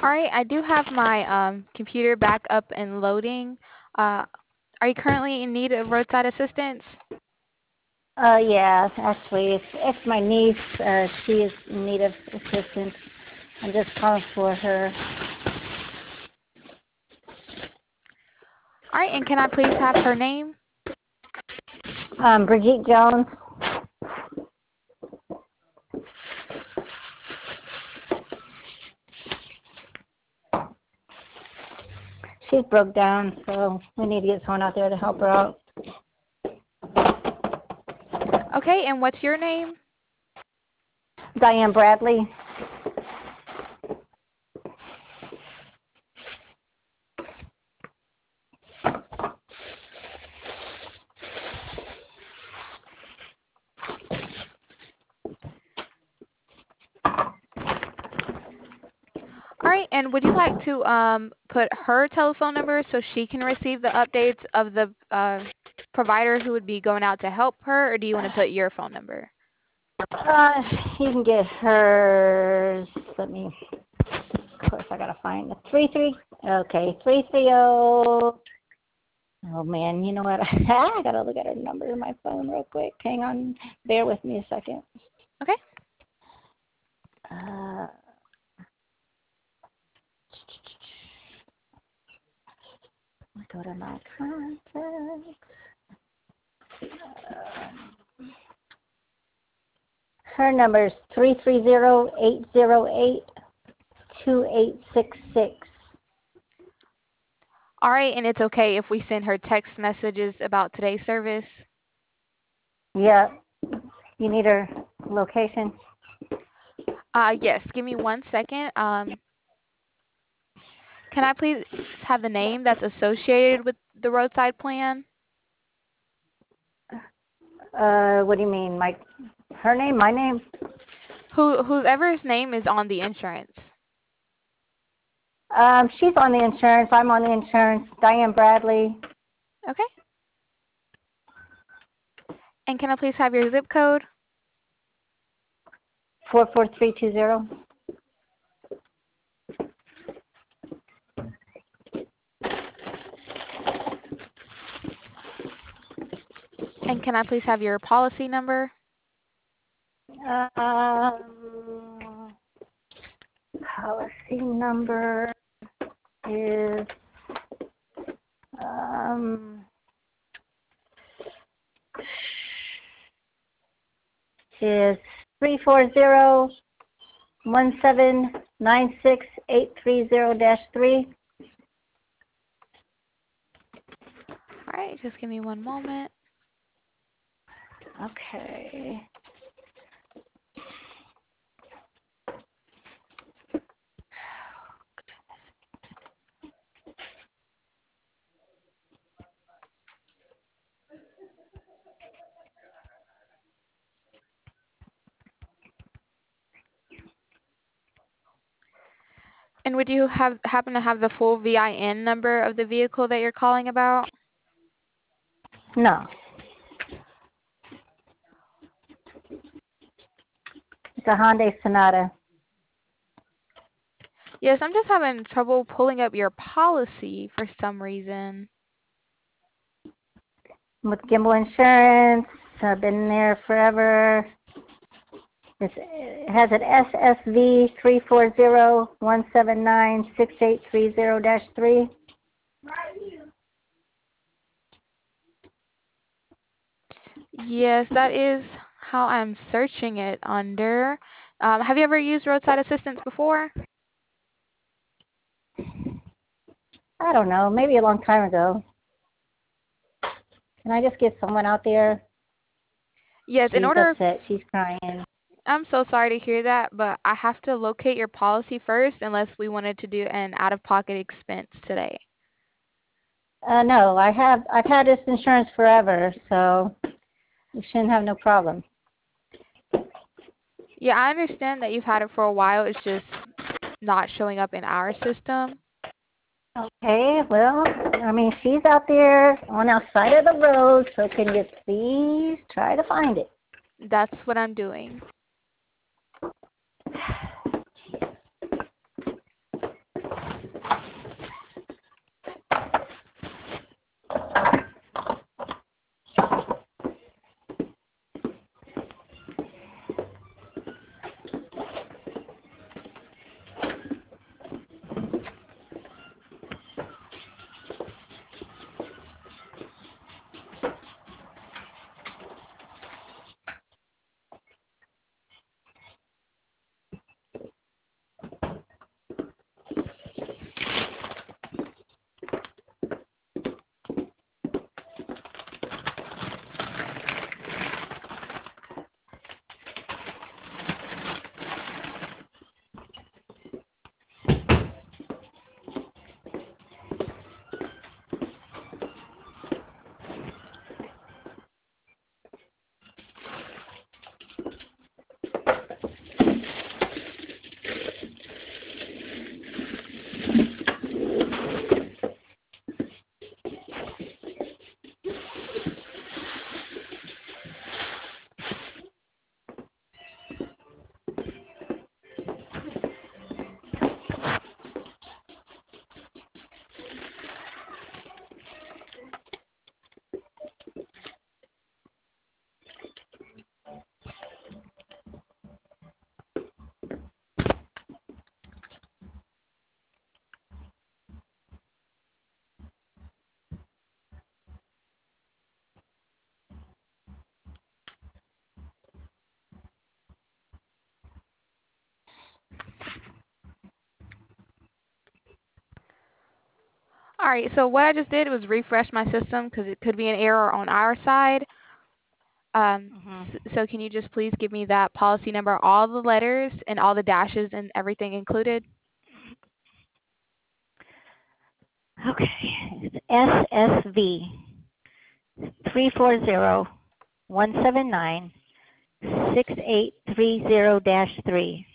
All right, I do have my computer back up and loading. Are you currently in need of roadside assistance? Yeah, actually, it's my niece. She is in need of assistance. I'm just calling for her. All right, and can I please have her name? Brigitte Jones. She's broke down, so we need to get someone out there to help her out. Okay, and what's your name? Diane Bradley. All right, and would you like to put her telephone number so she can receive the updates of the provider who would be going out to help her, or do you want to put your phone number? You can get hers. Let me. Of course, I gotta find the 33. Okay, 330. Oh man, you know what? I gotta look at her number in my phone real quick. Hang on, bear with me a second. Okay. Uh, go to my contacts. Her number is 330-808-2866. All right, and it's okay if we send her text messages about today's service? Yeah, you need her location? Yes, give me 1 second. Can I please have the name that's associated with the roadside plan? What do you mean? Her name, my name? Whoever's name is on the insurance. She's on the insurance. I'm on the insurance. Diane Bradley. Okay. And can I please have your zip code? 44320. And can I please have your policy number? Policy number is um, is 340-1796830-3. All right, just give me one moment. Okay. And would you happen to have the full VIN number of the vehicle that you're calling about? No. It's a Hyundai Sonata. Yes, I'm just having trouble pulling up your policy for some reason. With Gimbal Insurance. I've been there forever. It has an SSV 340-179-6830-3. Yes, that is how I'm searching it under. Have you ever used roadside assistance before? I don't know, maybe a long time ago. Can I just get someone out there? Yes, in She's order, upset. She's crying. I'm so sorry to hear that, but I have to locate your policy first unless we wanted to do an out-of-pocket expense today. No, I've had this insurance forever, so you shouldn't have no problem. Yeah, I understand that you've had it for a while. It's just not showing up in our system. Okay, well, I mean, she's out there on our side of the road, so can you please try to find it? That's what I'm doing. All right, so what I just did was refresh my system because it could be an error on our side. So can you just please give me that policy number, all the letters and all the dashes and everything included? Okay, it's SSV 340-179-6830-3.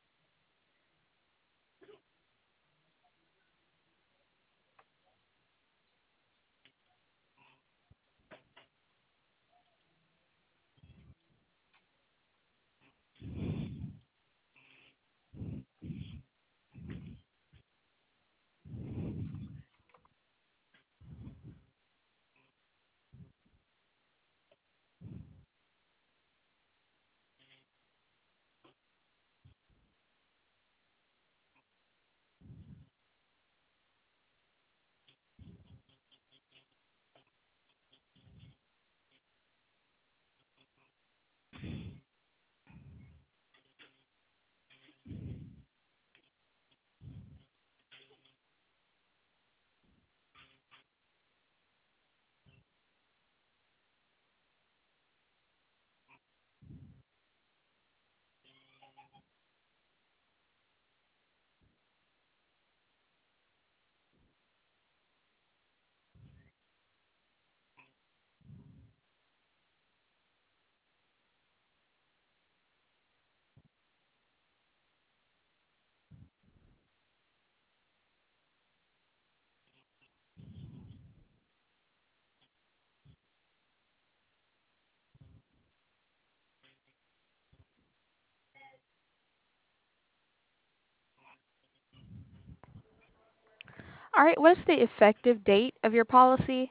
All right, what's the effective date of your policy?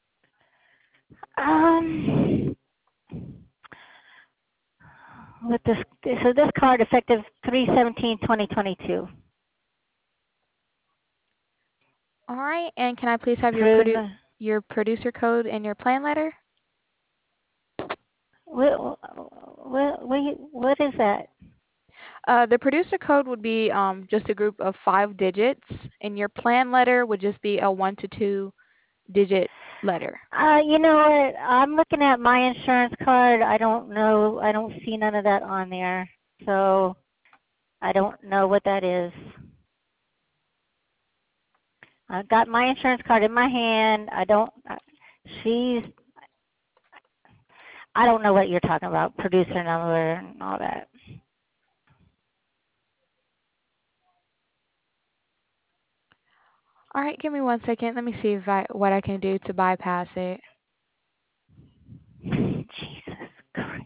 Um, with this, so this card effective 3/17/2022. All right, and can I please have Through your producer code and your plan letter? what is that? The producer code would be just a group of 5 digits, and your plan letter would just be a 1 to 2 digit letter. You know what? I'm looking at my insurance card. I don't know. I don't see none of that on there. So I don't know what that is. I've got my insurance card in my hand. She's, I don't know what you're talking about, producer number and all that. All right, give me 1 second. Let me see what I can do to bypass it. Jesus Christ.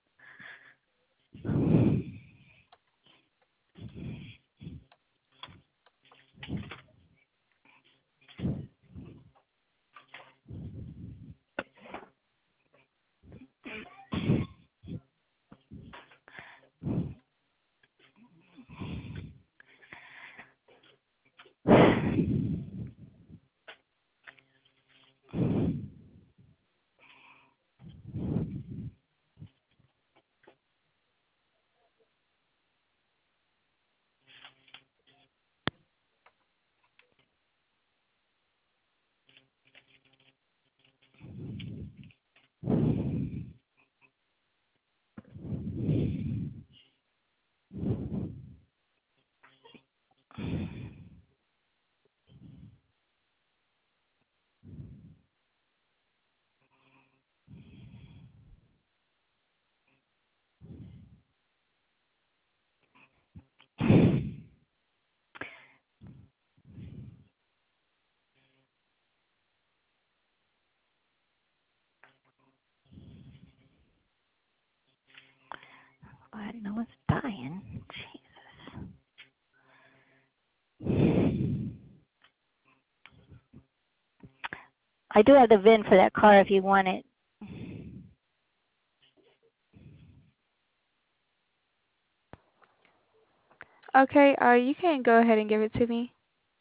I know it's dying. Jesus. I do have the VIN for that car if you want it. Okay, you can go ahead and give it to me.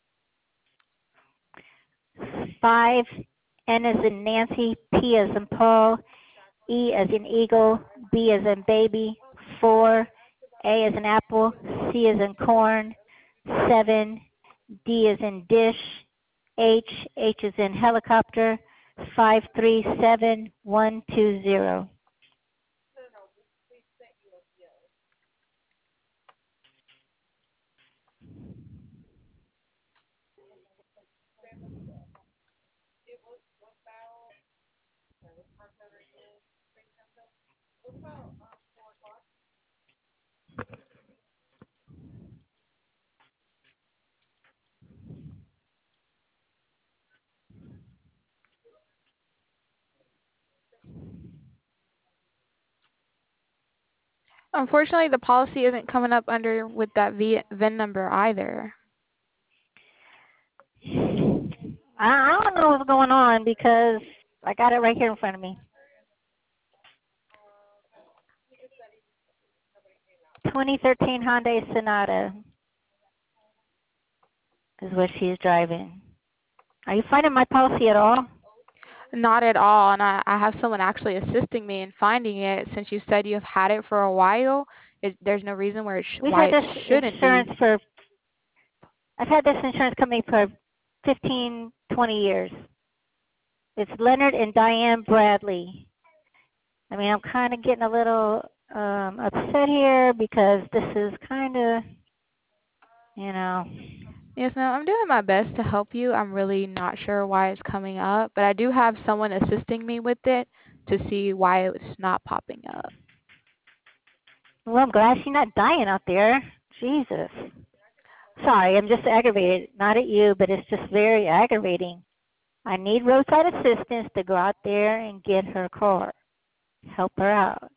5, N as in Nancy, P as in Paul, E as in Eagle, B as in Baby, 4, A as in Apple, C as in Corn, 7, D as in Dish, H is in helicopter, 537120. Unfortunately, the policy isn't coming up under with that VIN number either. I don't know what's going on because I got it right here in front of me. 2013 Hyundai Sonata is what she's driving. Are you finding my policy at all? Not at all, and I have someone actually assisting me in finding it. Since you said you've had it for a while, there's no reason We've why had it this shouldn't insurance be. for, I've had this insurance company for 15, 20 years. It's Leonard and Diane Bradley. I mean, I'm kind of getting a little upset here because this is kind of, you know. Yes, ma'am. I'm doing my best to help you. I'm really not sure why it's coming up, but I do have someone assisting me with it to see why it's not popping up. Well, I'm glad she's not dying out there. Jesus. Sorry, I'm just aggravated. Not at you, but it's just very aggravating. I need roadside assistance to go out there and get her car. Help her out.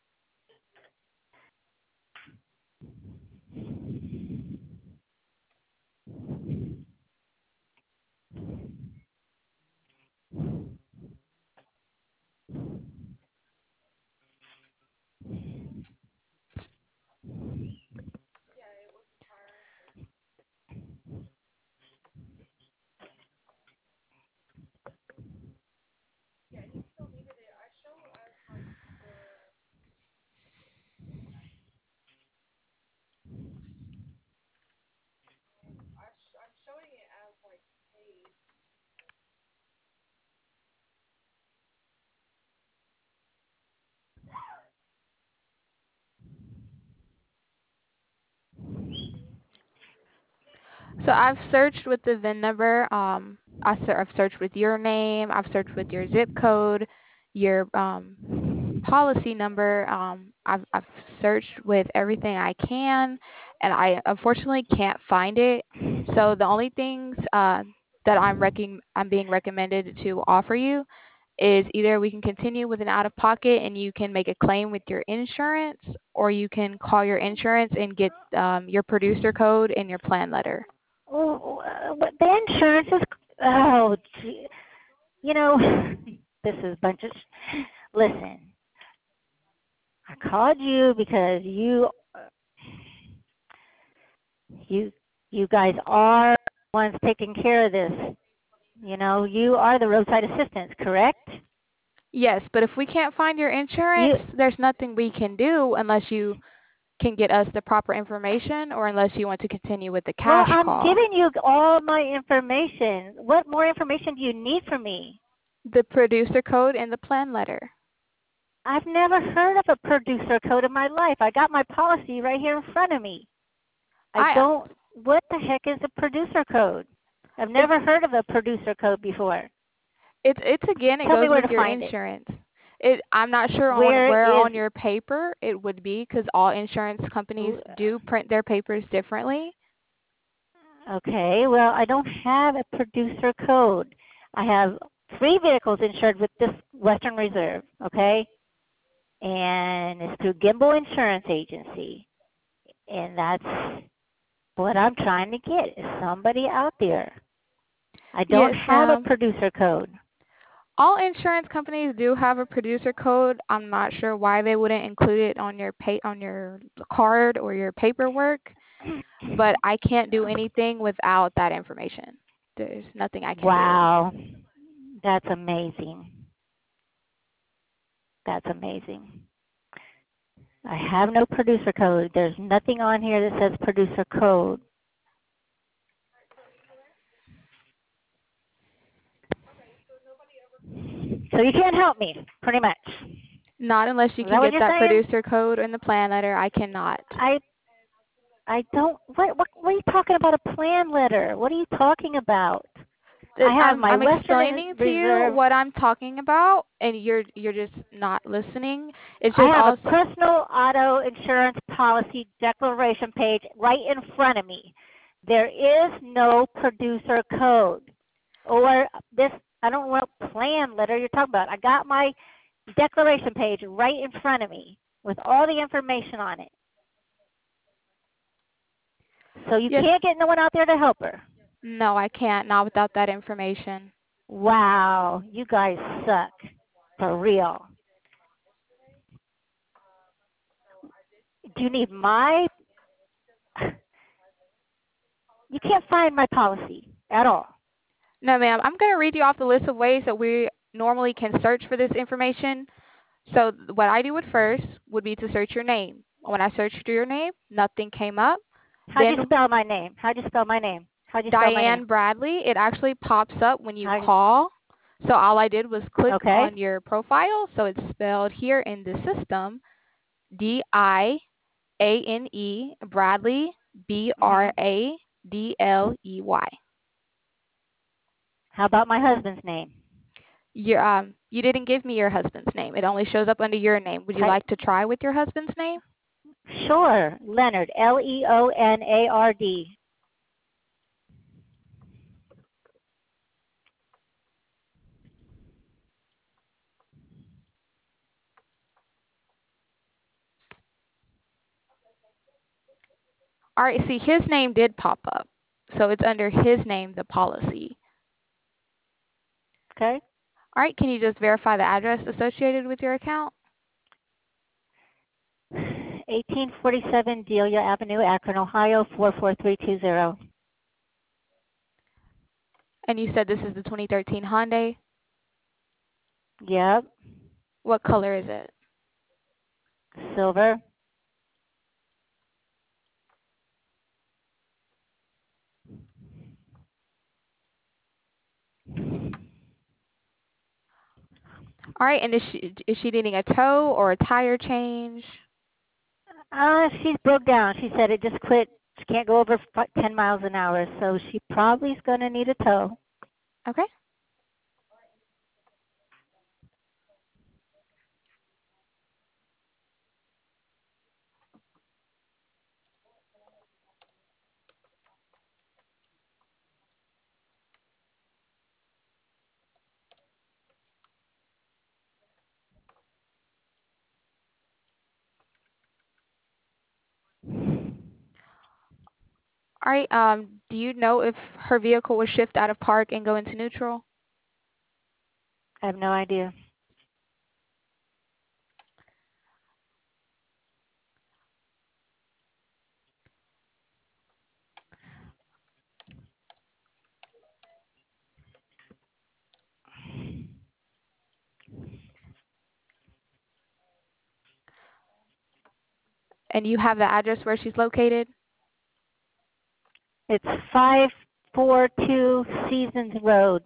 So I've searched with the VIN number. I've searched with your name. I've searched with your zip code, your policy number. I've searched with everything I can, and I unfortunately can't find it. So the only things that I'm being recommended to offer you is either we can continue with an out of pocket and you can make a claim with your insurance, or you can call your insurance and get your producer code and your plan letter. Oh, but the insurance is, oh, gee. You know, this is a bunch of, listen, I called you because you, you guys are the ones taking care of this. You know, you are the roadside assistants, correct? Yes, but if we can't find your insurance, You, there's nothing we can do unless you can get us the proper information or unless you want to continue with the well, cash I'm call. giving you all my information. What more information do you need from me? The producer code and the plan letter. I've never heard of a producer code in my life. I got my policy right here in front of me. I I don't, what the heck is a producer code? I've it's never heard of a producer code before. it's again it Tell me goes where with to your find it. insurance. I'm not sure on Where where is, on your paper it would be because all insurance companies do print their papers differently. okay, well, I don't have a producer code. I have 3 vehicles insured with this Western Reserve, okay? And it's through Gimbal Insurance Agency. And that's what I'm trying to get, is somebody out there. I don't Yes, have a ma'am. producer code. All insurance companies do have a producer code. I'm not sure why they wouldn't include it on your card or your paperwork, but I can't do anything without that information. There's nothing I can do. Wow, that's amazing. That's amazing. I have no producer code. There's nothing on here that says producer code. So you can't help me, pretty much. Not unless you Is can that what get you're that saying? producer code in the plan letter. I cannot. I don't. What are you talking about? A plan letter? What are you talking about? I have my I'm Western explaining to you Reserve. what I'm talking about, and you're just not listening. It's I just have a also personal auto insurance policy declaration page right in front of me. There is no producer code or this. I don't know what plan letter you're talking about. I got my declaration page right in front of me with all the information on it. So you yes. can't get no one out there to help her. No, I can't. Not without that information. Wow, you guys suck. For real. Do you need my... You can't find my policy at all. No, ma'am. I'm going to read you off the list of ways that we normally can search for this information. So what I do would first would be to search your name. When I searched your name, nothing came up. How'd you Then spell my name? How'd you spell my name? How'd you spell my name? Diane Bradley, it actually pops up when you How, call. So all I did was click okay. on your profile. So it's spelled here in the system, Diane Bradley, Hmm. Bradley. How about my husband's name? You didn't give me your husband's name. It only shows up under your name. Would you Type, like to try with your husband's name? sure. Leonard. Leonard. All right, see, his name did pop up. So it's under his name, the policy. Okay. All right, can you just verify the address associated with your account? 1847 Delia Avenue, Akron, Ohio, 44320. And you said this is the 2013 Hyundai. Yep. What color is it? Silver. All right, and is she needing a tow or a tire change? She's broke down. She said it just quit. She can't go over 10 miles an hour, so she probably is going to need a tow. Okay. All right. Do you know if her vehicle will shift out of park and go into neutral? I have no idea. And you have the address where she's located? It's 542 Seasons Road.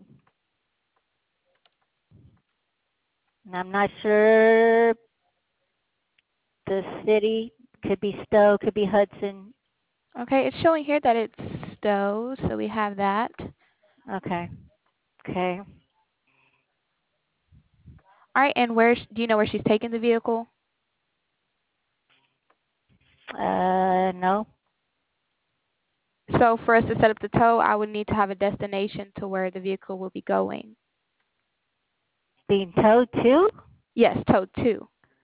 And I'm not sure the city. Could be Stowe, could be Hudson. Okay, it's showing here that it's Stowe, so we have that. Okay. Okay. All right, and do you know where she's taking the vehicle? No. So for us to set up the tow, I would need to have a destination to where the vehicle will be going. Being towed too? Yes, towed to.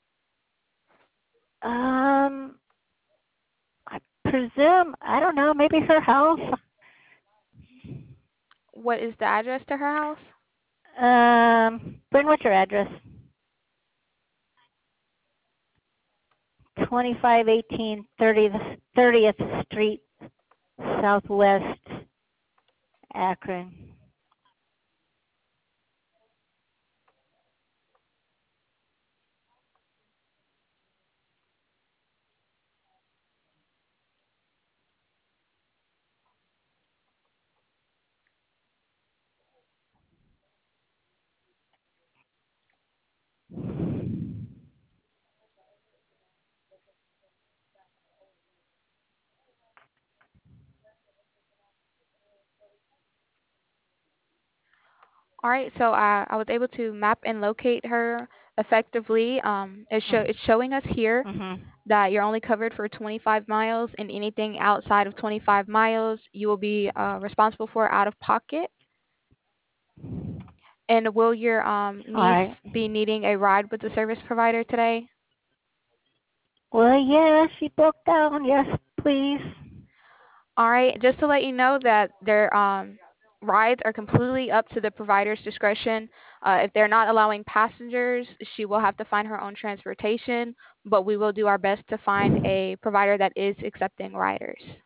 I presume, I don't know, maybe her house. What is the address to her house? Bryn, what's your address? 2518 30th Street, Southwest, Akron. All right, so I was able to map and locate her effectively. It's showing us here Mhm. that you're only covered for 25 miles, and anything outside of 25 miles, you will be responsible for out of pocket. And will your All right. niece be needing a ride with the service provider today? Well, yeah, she broke down. Yes, please. All right, just to let you know that their rides are completely up to the provider's discretion. If they're not allowing passengers, she will have to find her own transportation, but we will do our best to find a provider that is accepting riders.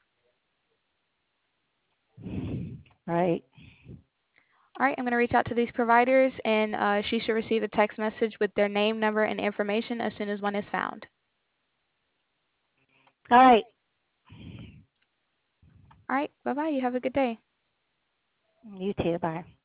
Right. All right, I'm going to reach out to these providers, and she should receive a text message with their name, number, and information as soon as one is found. All right. All right, bye-bye. You have a good day. You too. Bye.